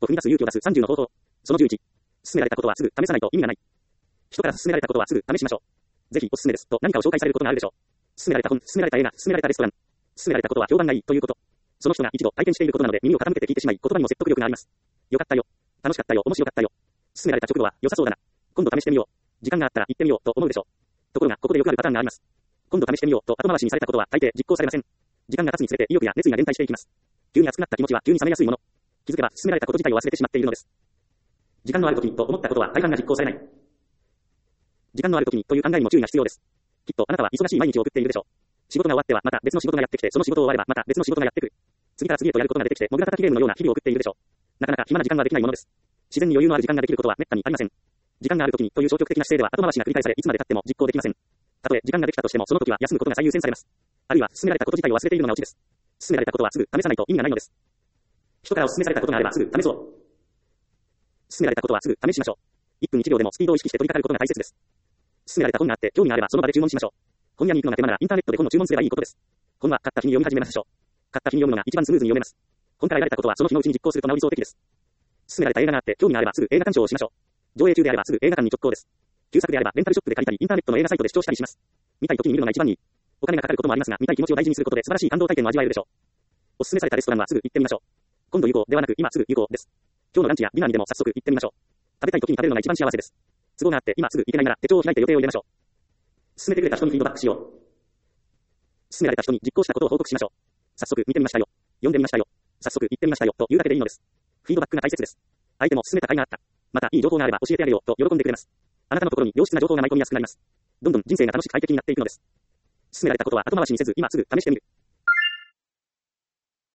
歩踏み出す勇気を出す30の方法。その11。勧められたことはすぐ試さないと意味がない。人から勧められたことはすぐ試しましょう。ぜひおすすめですと何かを紹介されることがあるでしょう。勧められた本、勧められた映画、勧められたレストラン。勧められたことは評判がいいということ。その人が一度体験していることなので耳を傾けて聞いてしまい、言葉にも説得力があります。よかったよ。楽しかったよ。面白かったよ。勧められた直後は良さそうだな。今度試してみよう。時間があったら行ってみようと思うでしょう。ところが、ここでよくあるパターンがあります。今度試してみようと後回しにされたことは大抵実行されません。時間が経つにつれて意欲や熱意が減退していきます。急に熱くなった気持ちは急に冷めやすいもの。気づけば勧められたこと自体を忘れてしまっているのです。時間のある時にと思ったことは大半が実行されない。時間のある時にという考えにも注意が必要です。きっとあなたは忙しい毎日を送っているでしょう。仕事が終わってはまた別の仕事がやってきて、その仕事を終わればまた別の仕事がやってくる。次から次へとやることが出てきて、モグラ叩きゲームのような日々を送っているでしょう。なかなか暇な時間はできないものです。自然に余裕のある時間ができることは滅多にありません。時間がある時にという消極的な姿勢では後回しが繰り返され、いつまで経っても実行できません。たとえ時間ができたとしても、その時は休むことが最優先されます。あるいは勧められたこと自体を忘れているのがオチです。勧められたことはすぐ試さないと意味がないのです。人からお勧めされたことがあればすぐ試そう。勧められたことはすぐ試しましょう。1分1秒でもスピードを意識して取り掛かることが大切です。勧められた本があって興味があればその場で注文しましょう。本屋に行くのが手間ならインターネットで本を注文すればいいことです。本は買った日に読み始めましょう。買った日に読むのが一番スムーズに読めます。本から得られたことはその日のうちに実行するとなお理想的です。勧められた映画があって興味があればすぐ映画鑑賞をしましょう。上映中であればすぐ映画館に直行です。旧作であればレンタルショップで借りたりインターネットの映画サイトで視聴したりします。見たい時に見るのが一番いい。お金がかかることもありますが、見たい気持ちを大事にすることで素晴らしい感動体験を味わえるでしょう。お勧めされたレストランはすぐ行ってみましょう。今度行こうではなく今すぐ行こうです。今日のランチやディナーにでも早速行ってみましょう。食べたい時に食べるのが一番幸せです。都合があって今すぐ行けないなら手帳を開いて予定を入れましょう。勧めてくれた人にフィードバックしよう。勧められた人に実行したことを報告しましょう。早速見てみましたよ。読んでみましたよ。早速行ってみましたよというだけでいいのです。フィードバックが大切です。相手も勧めた甲斐があった。またいい情報があれば教えてあげようと喜んでくれます。あなたのところに良質な情報が舞い込みやすくなります。どんどん人生が楽しく快適になっていくのです。勧められたことは後回しにせず今すぐ試してみる。